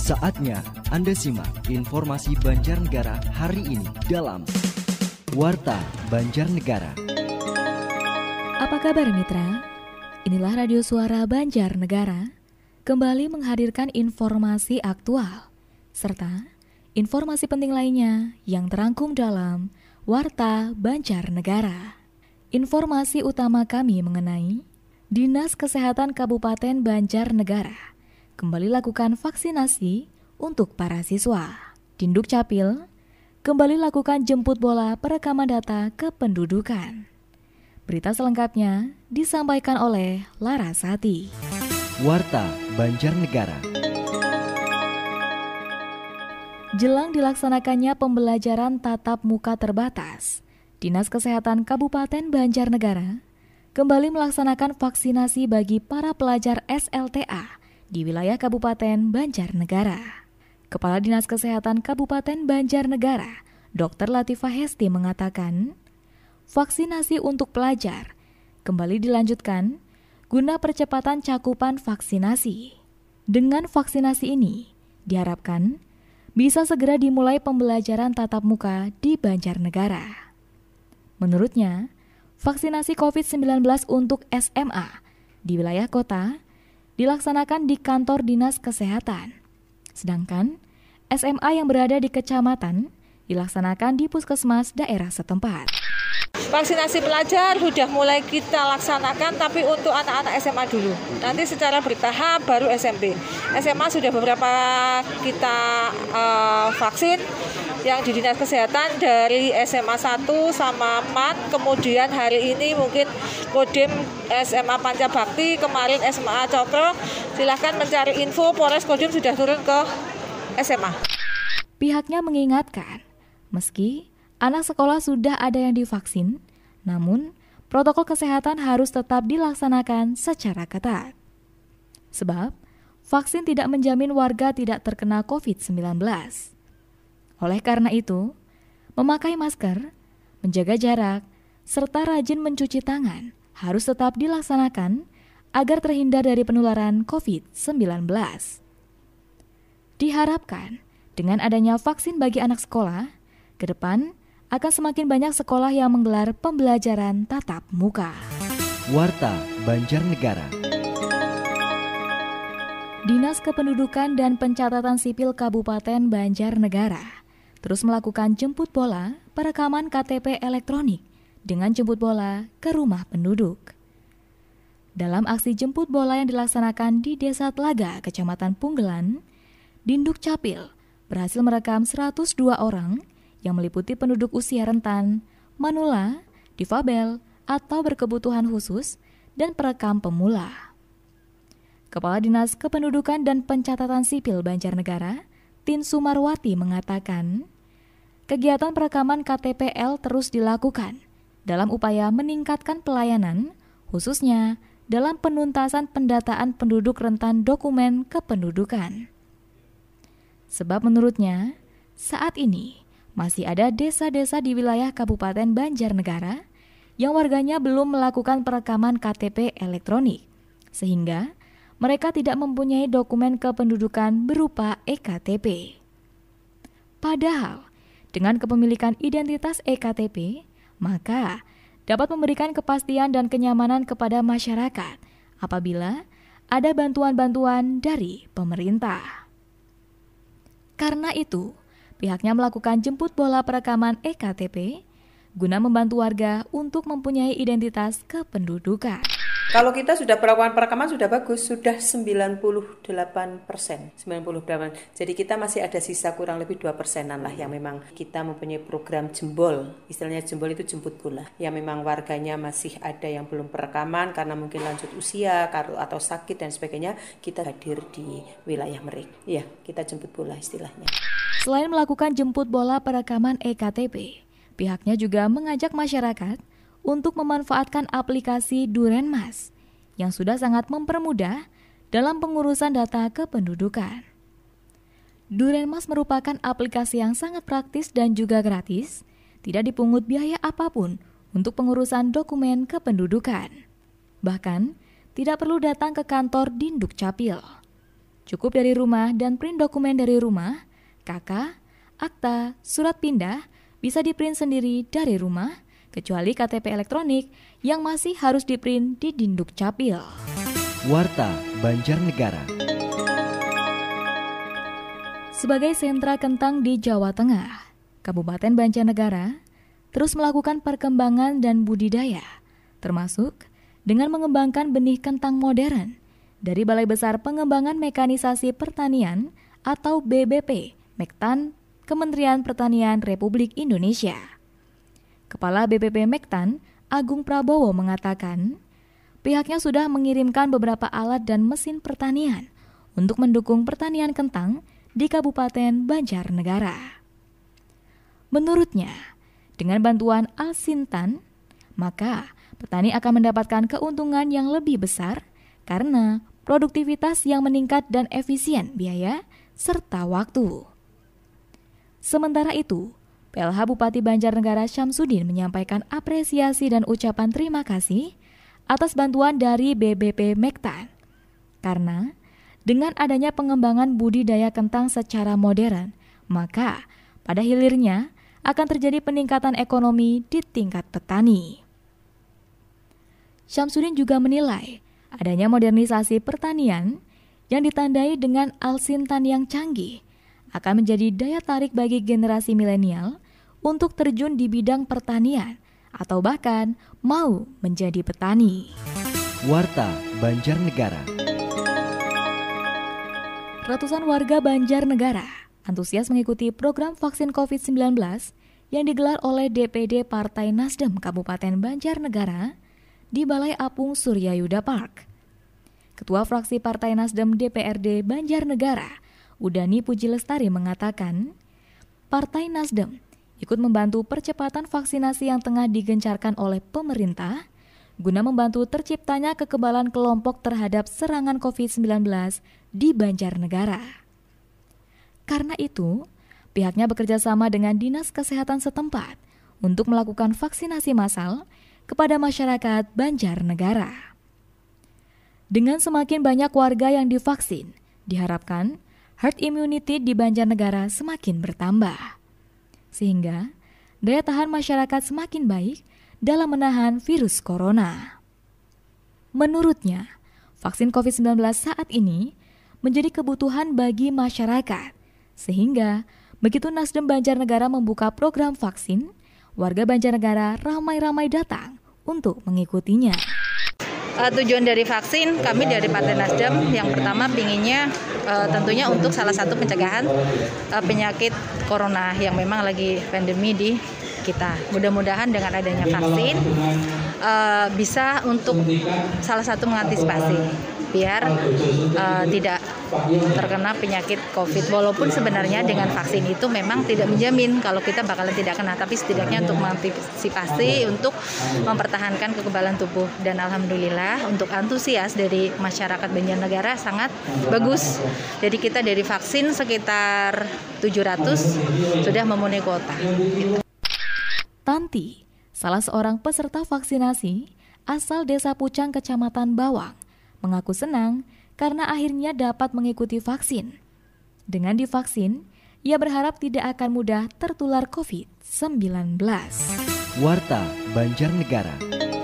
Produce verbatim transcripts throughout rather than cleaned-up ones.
Saatnya Anda simak informasi Banjarnegara hari ini dalam Warta Banjarnegara. Apa kabar mitra? Inilah Radio Suara Banjarnegara kembali menghadirkan informasi aktual serta informasi penting lainnya yang terangkum dalam Warta Banjarnegara. Informasi utama kami mengenai Dinas Kesehatan Kabupaten Banjarnegara kembali lakukan vaksinasi untuk para siswa. Dinduk Capil kembali lakukan jemput bola perekaman data kependudukan. Berita selengkapnya disampaikan oleh Larasati. Warta Banjarnegara. Jelang dilaksanakannya pembelajaran tatap muka terbatas, Dinas Kesehatan Kabupaten Banjarnegara kembali melaksanakan vaksinasi bagi para pelajar S L T A di wilayah Kabupaten Banjarnegara. Kepala Dinas Kesehatan Kabupaten Banjarnegara, Dokter Latifah Hesti mengatakan, vaksinasi untuk pelajar kembali dilanjutkan guna percepatan cakupan vaksinasi. Dengan vaksinasi ini, diharapkan bisa segera dimulai pembelajaran tatap muka di Banjarnegara. Menurutnya, vaksinasi covid sembilan belas untuk S M A di wilayah kota dilaksanakan di kantor Dinas Kesehatan. Sedangkan S M A yang berada di kecamatan dilaksanakan di puskesmas daerah setempat. Vaksinasi pelajar sudah mulai kita laksanakan, tapi untuk anak-anak S M A dulu. Nanti secara bertahap baru S M P. S M A sudah beberapa kita uh, vaksin yang di Dinas Kesehatan dari S M A satu sama empat, kemudian hari ini mungkin Kodim S M A Pancabakti, kemarin S M A Cokro. Silahkan mencari info, Polres Kodim sudah turun ke S M A. Pihaknya mengingatkan, meski anak sekolah sudah ada yang divaksin, namun protokol kesehatan harus tetap dilaksanakan secara ketat. Sebab, vaksin tidak menjamin warga tidak terkena covid sembilan belas. Oleh karena itu, memakai masker, menjaga jarak, serta rajin mencuci tangan harus tetap dilaksanakan agar terhindar dari penularan covid sembilan belas. Diharapkan, dengan adanya vaksin bagi anak sekolah, ke depan akan semakin banyak sekolah yang menggelar pembelajaran tatap muka. Warta Banjarnegara. Dinas Kependudukan dan Pencatatan Sipil Kabupaten Banjarnegara terus melakukan jemput bola perekaman K T P elektronik dengan jemput bola ke rumah penduduk. Dalam aksi jemput bola yang dilaksanakan di Desa Telaga, Kecamatan Punggelan, Dinduk Capil berhasil merekam seratus dua orang yang meliputi penduduk usia rentan, manula, difabel, atau berkebutuhan khusus, dan perekam pemula. Kepala Dinas Kependudukan dan Pencatatan Sipil Banjarnegara, Tin Sumarwati mengatakan, kegiatan perekaman K T P L terus dilakukan dalam upaya meningkatkan pelayanan, khususnya dalam penuntasan pendataan penduduk rentan dokumen kependudukan. Sebab menurutnya, saat ini masih ada desa-desa di wilayah Kabupaten Banjarnegara yang warganya belum melakukan perekaman K T P elektronik, sehingga mereka tidak mempunyai dokumen kependudukan berupa E K T P. Padahal, dengan kepemilikan identitas E K T P, maka dapat memberikan kepastian dan kenyamanan kepada masyarakat apabila ada bantuan-bantuan dari pemerintah. Karena itu, pihaknya melakukan jemput bola perekaman E K T P guna membantu warga untuk mempunyai identitas kependudukan. Kalau kita sudah melakukan perekaman sudah bagus, sudah sembilan puluh delapan persen. sembilan puluh delapan. Jadi kita masih ada sisa kurang lebih dua persenan lah yang memang kita mempunyai program jembol. Istilahnya jembol itu jemput bola. Yang memang warganya masih ada yang belum perekaman karena mungkin lanjut usia atau sakit dan sebagainya, kita hadir di wilayah mereka. Iya, kita jemput bola istilahnya. Selain melakukan jemput bola perekaman E K T P, pihaknya juga mengajak masyarakat untuk memanfaatkan aplikasi Durenmas yang sudah sangat mempermudah dalam pengurusan data kependudukan. Durenmas merupakan aplikasi yang sangat praktis dan juga gratis, tidak dipungut biaya apapun untuk pengurusan dokumen kependudukan. Bahkan, tidak perlu datang ke kantor Dinduk Capil. Cukup dari rumah dan print dokumen dari rumah, K K, akta, surat pindah bisa diprint sendiri dari rumah, kecuali K T P elektronik yang masih harus diprint di Dinduk Capil. Warta Banjarnegara. Sebagai sentra kentang di Jawa Tengah, Kabupaten Banjarnegara terus melakukan perkembangan dan budidaya, termasuk dengan mengembangkan benih kentang modern dari Balai Besar Pengembangan Mekanisasi Pertanian atau B B P, Mektan, Kementerian Pertanian Republik Indonesia. Kepala B B P Mektan, Agung Prabowo mengatakan, pihaknya sudah mengirimkan beberapa alat dan mesin pertanian untuk mendukung pertanian kentang di Kabupaten Banjarnegara. Menurutnya, dengan bantuan Alsintan, maka petani akan mendapatkan keuntungan yang lebih besar karena produktivitas yang meningkat dan efisien biaya serta waktu. Sementara itu, P L H Bupati Banjarnegara Syamsuddin menyampaikan apresiasi dan ucapan terima kasih atas bantuan dari B B P Mektan. Karena dengan adanya pengembangan budidaya kentang secara modern, maka pada hilirnya akan terjadi peningkatan ekonomi di tingkat petani. Syamsuddin juga menilai adanya modernisasi pertanian yang ditandai dengan Alsintan yang canggih akan menjadi daya tarik bagi generasi milenial untuk terjun di bidang pertanian atau bahkan mau menjadi petani. Warta Banjarnegara. Ratusan warga Banjarnegara antusias mengikuti program vaksin covid sembilan belas yang digelar oleh D P D Partai Nasdem Kabupaten Banjarnegara di Balai Apung Suryayuda Park. Ketua Fraksi Partai Nasdem D P R D Banjarnegara, Udani Puji Lestari mengatakan, Partai Nasdem ikut membantu percepatan vaksinasi yang tengah digencarkan oleh pemerintah guna membantu terciptanya kekebalan kelompok terhadap serangan covid sembilan belas di Banjarnegara. Karena itu, pihaknya bekerja sama dengan Dinas Kesehatan setempat untuk melakukan vaksinasi massal kepada masyarakat Banjarnegara. Dengan semakin banyak warga yang divaksin, diharapkan herd immunity di Banjarnegara semakin bertambah, sehingga daya tahan masyarakat semakin baik dalam menahan virus corona. Menurutnya, vaksin covid sembilan belas saat ini menjadi kebutuhan bagi masyarakat, sehingga begitu Nasdem Banjarnegara membuka program vaksin, warga Banjarnegara ramai-ramai datang untuk mengikutinya. Uh, tujuan dari vaksin kami dari Partai Nasdem yang pertama pinginnya uh, tentunya untuk salah satu pencegahan uh, penyakit corona yang memang lagi pandemi di kita. Mudah-mudahan dengan adanya vaksin uh, bisa untuk salah satu mengantisipasi biar uh, tidak terkena penyakit COVID. Walaupun sebenarnya dengan vaksin itu memang tidak menjamin kalau kita bakalan tidak kena, tapi setidaknya untuk mengantisipasi, untuk mempertahankan kekebalan tubuh. Dan alhamdulillah untuk antusias dari masyarakat Banjarnegara sangat bagus. Jadi kita dari vaksin sekitar tujuh ratus sudah memenuhi kuota. Tanti, salah seorang peserta vaksinasi asal Desa Pucang, Kecamatan Bawang, mengaku senang karena akhirnya dapat mengikuti vaksin. Dengan divaksin, ia berharap tidak akan mudah tertular covid sembilan belas. Warta Banjarnegara.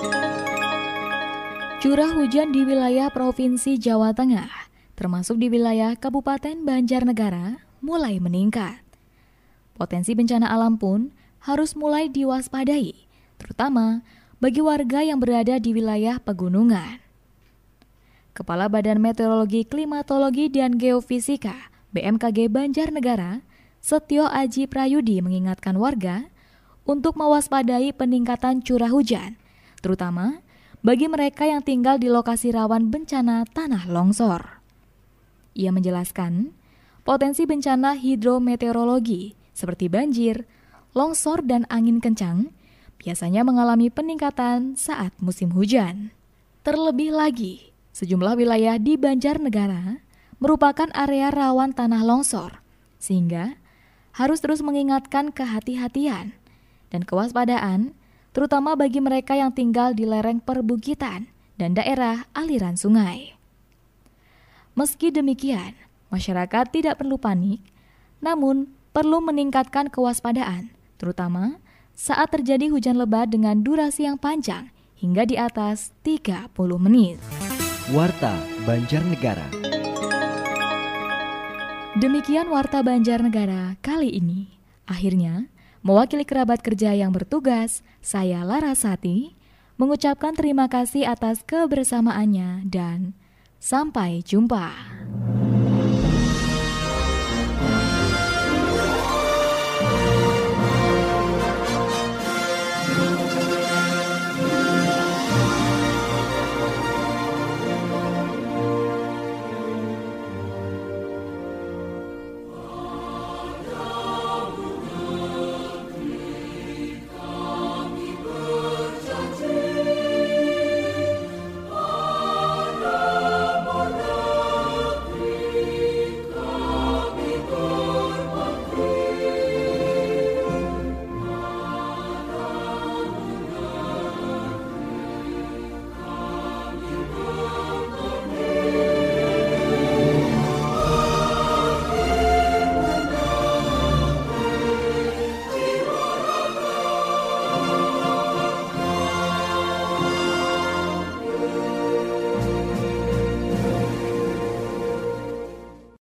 Curah hujan di wilayah Provinsi Jawa Tengah, termasuk di wilayah Kabupaten Banjarnegara, mulai meningkat. Potensi bencana alam pun harus mulai diwaspadai, terutama bagi warga yang berada di wilayah pegunungan. Kepala Badan Meteorologi, Klimatologi, dan Geofisika B M K G Banjarnegara, Setio Aji Prayudi mengingatkan warga untuk mewaspadai peningkatan curah hujan, terutama bagi mereka yang tinggal di lokasi rawan bencana tanah longsor. Ia menjelaskan, potensi bencana hidrometeorologi seperti banjir, longsor, dan angin kencang biasanya mengalami peningkatan saat musim hujan. Terlebih lagi, sejumlah wilayah di Banjarnegara merupakan area rawan tanah longsor, sehingga harus terus mengingatkan kehati-hatian dan kewaspadaan, terutama bagi mereka yang tinggal di lereng perbukitan dan daerah aliran sungai. Meski demikian, Masyarakat tidak perlu panik, namun perlu meningkatkan kewaspadaan, terutama saat terjadi hujan lebat dengan durasi yang panjang hingga di atas tiga puluh menit. Warta Banjarnegara. Demikian Warta Banjarnegara kali ini. Akhirnya, mewakili kerabat kerja yang bertugas, saya Larasati mengucapkan terima kasih atas kebersamaannya dan sampai jumpa.